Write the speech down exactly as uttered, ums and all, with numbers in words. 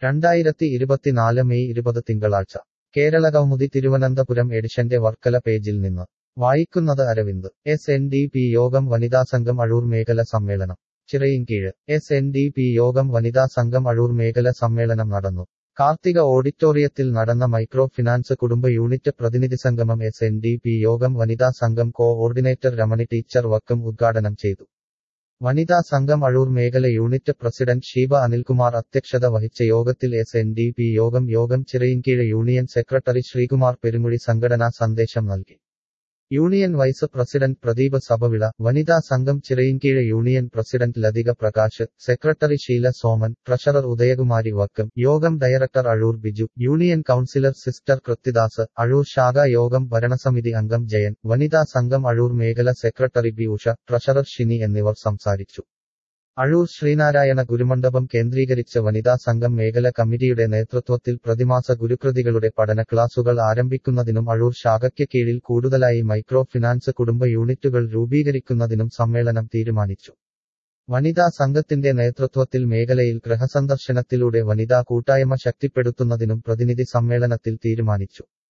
രണ്ടായിരത്തി ഇരുപത്തിനാല് മെയ് ഇരുപത് തിങ്കളാഴ്ച കേരള കൗമുദി തിരുവനന്തപുരം എഡിഷന്റെ വർക്കല പേജിൽ നിന്ന് വായിക്കുന്നത് Aravind. S N D P യോഗം വനിതാ സംഘം അഴൂർ മേഖല സമ്മേളനം. Chirayinkeezh. S N D P യോഗം വനിതാ സംഘം അഴൂർ മേഖല സമ്മേളനം നടന്നു. കാർത്തിക ഓഡിറ്റോറിയത്തിൽ നടന്ന മൈക്രോ ഫിനാൻസ് കുടുംബ യൂണിറ്റ് പ്രതിനിധിസംഗമം എസ് എൻ ഡി പി യോഗം വനിതാ സംഘം കോ-ഓർഡിനേറ്റർ രമണി ടീച്ചർ വക്കം ഉദ്ഘാടനം ചെയ്തു. വനിതാ സംഘം അഴൂർ മേഖല യൂണിറ്റ് പ്രസിഡന്റ് ഷീബ അനിൽകുമാർ അധ്യക്ഷത വഹിച്ച യോഗത്തിൽ എസ് എൻ ഡി പി യോഗം യോഗം ചിറയിൻകീഴ് യൂണിയൻ സെക്രട്ടറി ശ്രീകുമാർ പെരുമുഴി സംഘടനാ സന്ദേശം നൽകി. Union vice president Pradeep Sabhavila, വനിതാ സംഘം Chirayinkeezh union president Lathika Prakash, secretary Sheela Soman, treasurer Udayakumari Vakkom, യോഗം director Azhoor Biju, union councillor sister Krithidas, Azhoor ശാഖാ യോഗം ഭരണസമിതി അംഗം ജയൻ, വനിതാ സംഘം അഴൂർ മേഖല secretary B Usha, treasurer Shini എന്നിവർ സംസാരിച്ചു. അഴൂർ ശ്രീനാരായണ ഗുരുമണ്ഡപം കേന്ദ്രീകരിച്ച് വനിതാ സംഘം മേഖല കമ്മിറ്റിയുടെ നേതൃത്വത്തിൽ പ്രതിമാസ ഗുരുകൃതികളുടെ പഠന ക്ലാസുകൾ ആരംഭിക്കുന്നതിനും അഴൂർ ശാഖയ്ക്ക് കീഴിൽ കൂടുതലായി മൈക്രോ ഫിനാൻസ് കുടുംബ യൂണിറ്റുകൾ രൂപീകരിക്കുന്നതിനും സമ്മേളനം തീരുമാനിച്ചു. വനിതാ സംഘത്തിന്റെ നേതൃത്വത്തിൽ മേഖലയിൽ ഗൃഹസന്ദർശനത്തിലൂടെ വനിതാ കൂട്ടായ്മ ശക്തിപ്പെടുത്തുന്നതിനും പ്രതിനിധി സമ്മേളനത്തിൽ തീരുമാനിച്ചു.